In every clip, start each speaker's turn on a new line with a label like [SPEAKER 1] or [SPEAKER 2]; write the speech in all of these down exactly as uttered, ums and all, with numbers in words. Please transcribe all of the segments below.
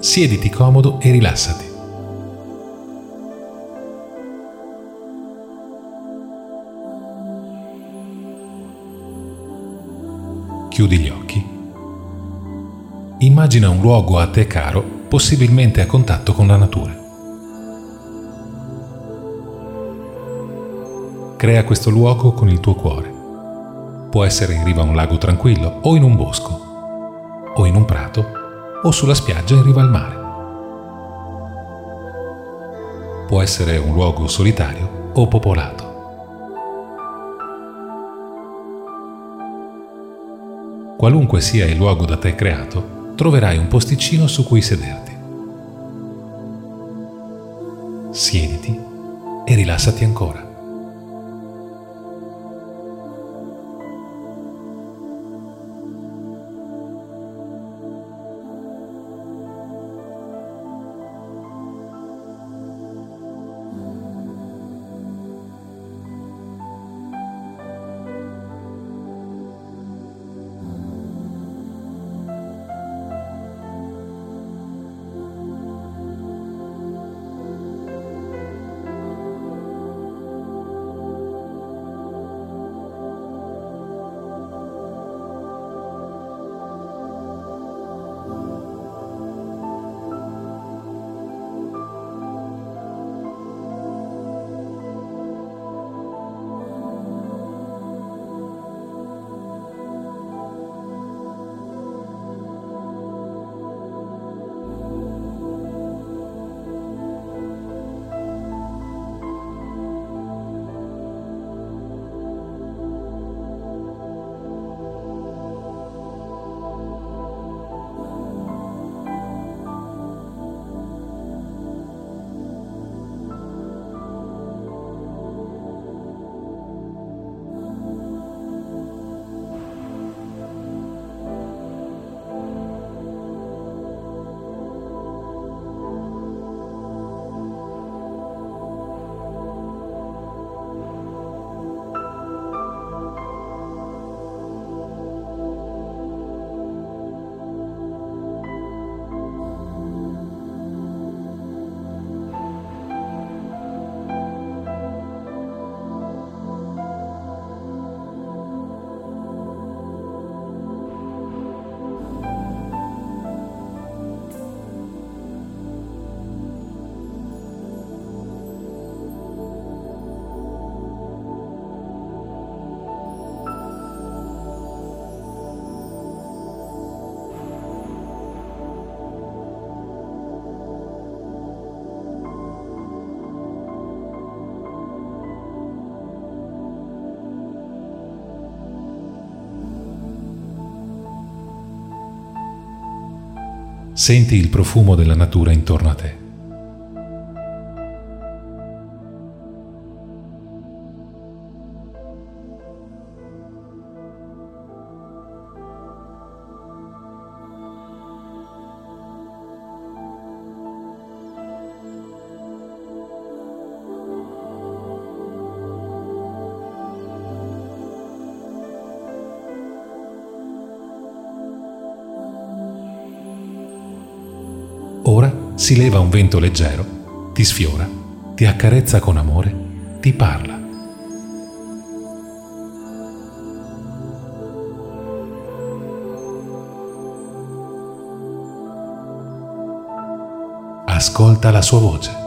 [SPEAKER 1] Siediti comodo e rilassati. Chiudi gli occhi. Immagina un luogo a te caro, possibilmente a contatto con la natura. Crea questo luogo con il tuo cuore. Può essere in riva a un lago tranquillo, o in un bosco, o in un prato, o sulla spiaggia in riva al mare. Può essere un luogo solitario o popolato. Qualunque sia il luogo da te creato, troverai un posticino su cui sederti. Siediti e rilassati ancora. Senti il profumo della natura intorno a te. Ora si leva un vento leggero, ti sfiora, ti accarezza con amore, ti parla. Ascolta la sua voce.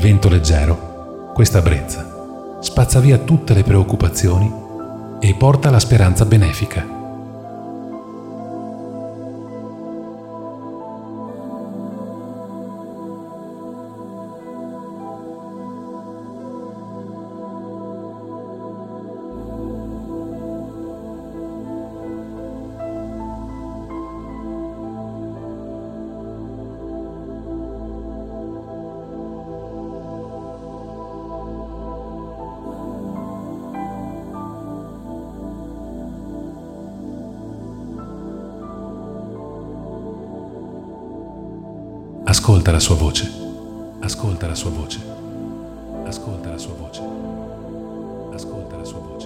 [SPEAKER 1] vento leggero, questa brezza spazza via tutte le preoccupazioni e porta la speranza benefica. Ascolta la sua voce, ascolta la sua voce, ascolta la sua voce, ascolta la sua voce.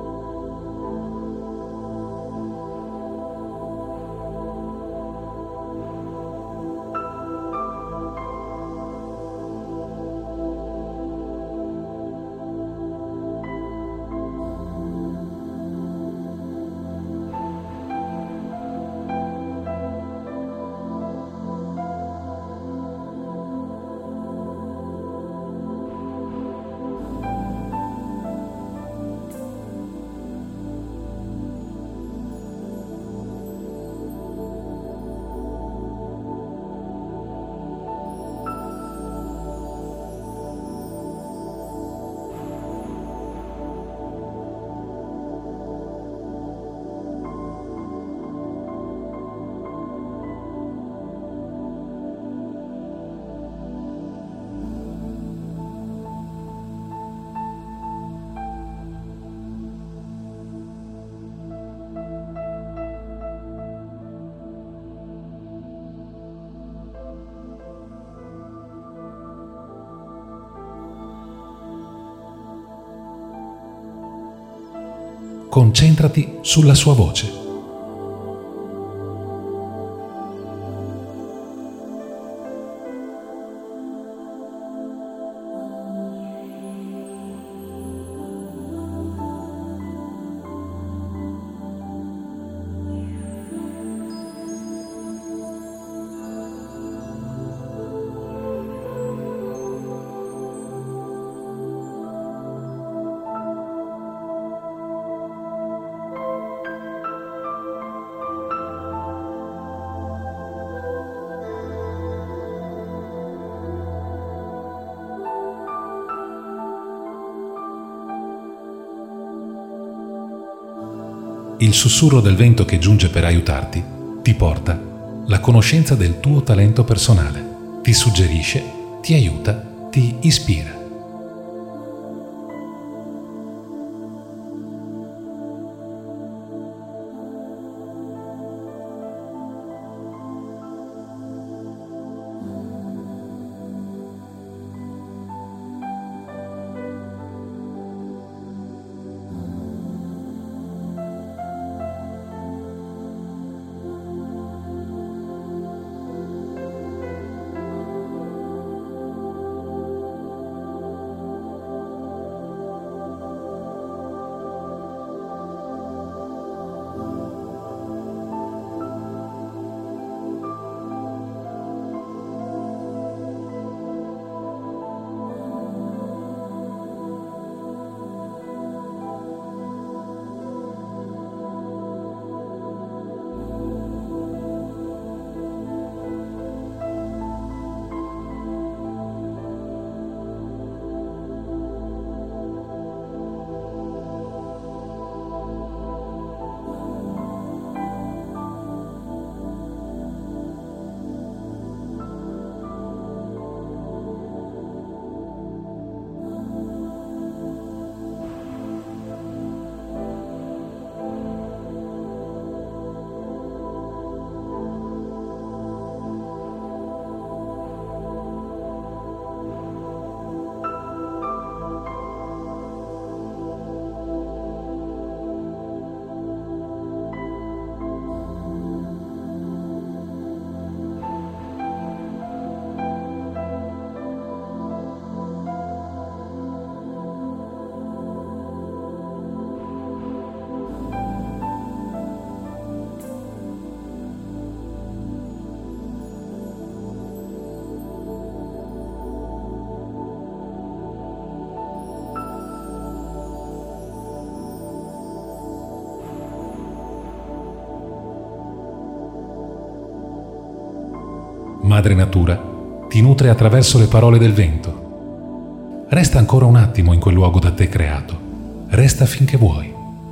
[SPEAKER 1] Concentrati sulla sua voce. Il sussurro del vento che giunge per aiutarti ti porta la conoscenza del tuo talento personale, ti suggerisce, ti aiuta, ti ispira. Madre Natura ti nutre attraverso le parole del vento. Resta ancora un attimo in quel luogo da te creato. Resta finché vuoi.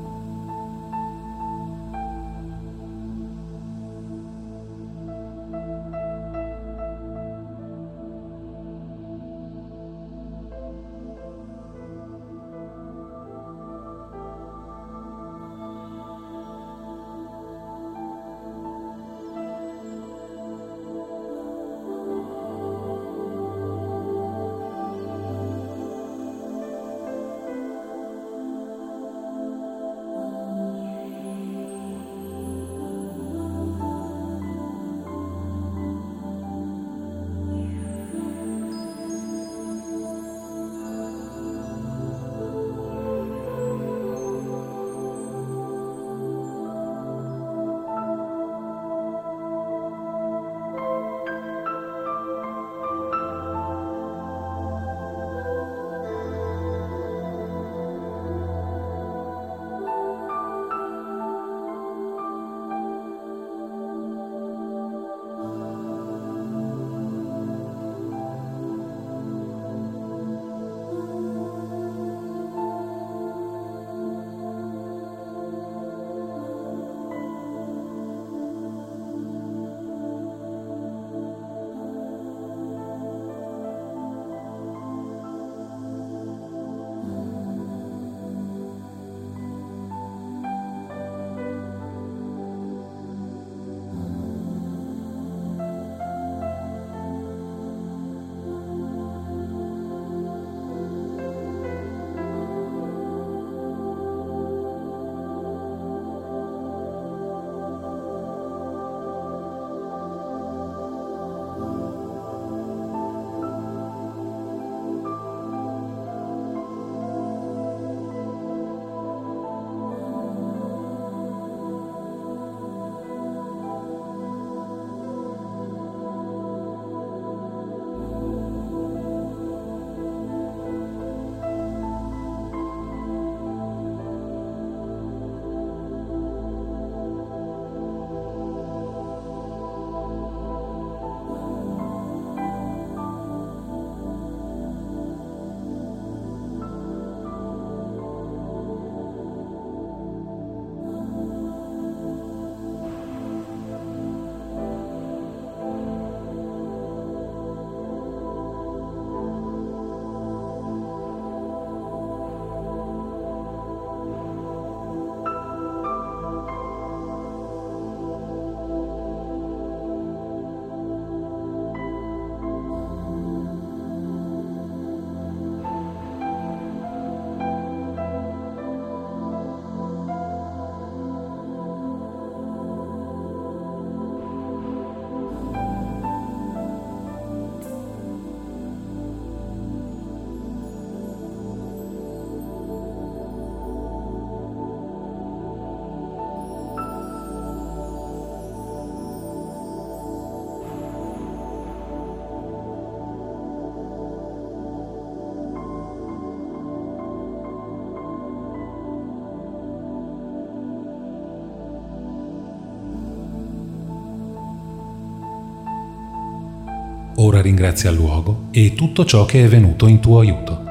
[SPEAKER 1] Ora ringrazia il luogo e tutto ciò che è venuto in tuo aiuto.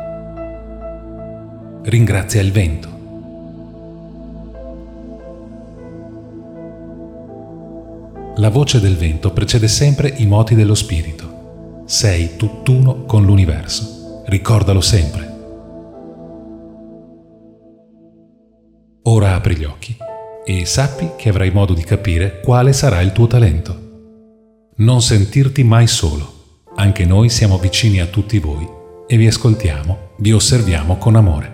[SPEAKER 1] Ringrazia il vento. La voce del vento precede sempre i moti dello spirito. Sei tutt'uno con l'universo. Ricordalo sempre. Ora apri gli occhi e sappi che avrai modo di capire quale sarà il tuo talento. Non sentirti mai solo. Anche noi siamo vicini a tutti voi e vi ascoltiamo, vi osserviamo con amore.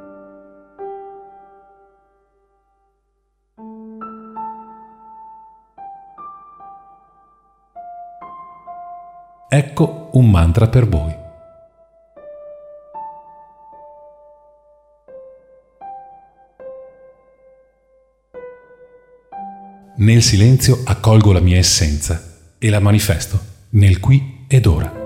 [SPEAKER 1] Ecco un mantra per voi. Nel silenzio accolgo la mia essenza e la manifesto nel qui ed ora.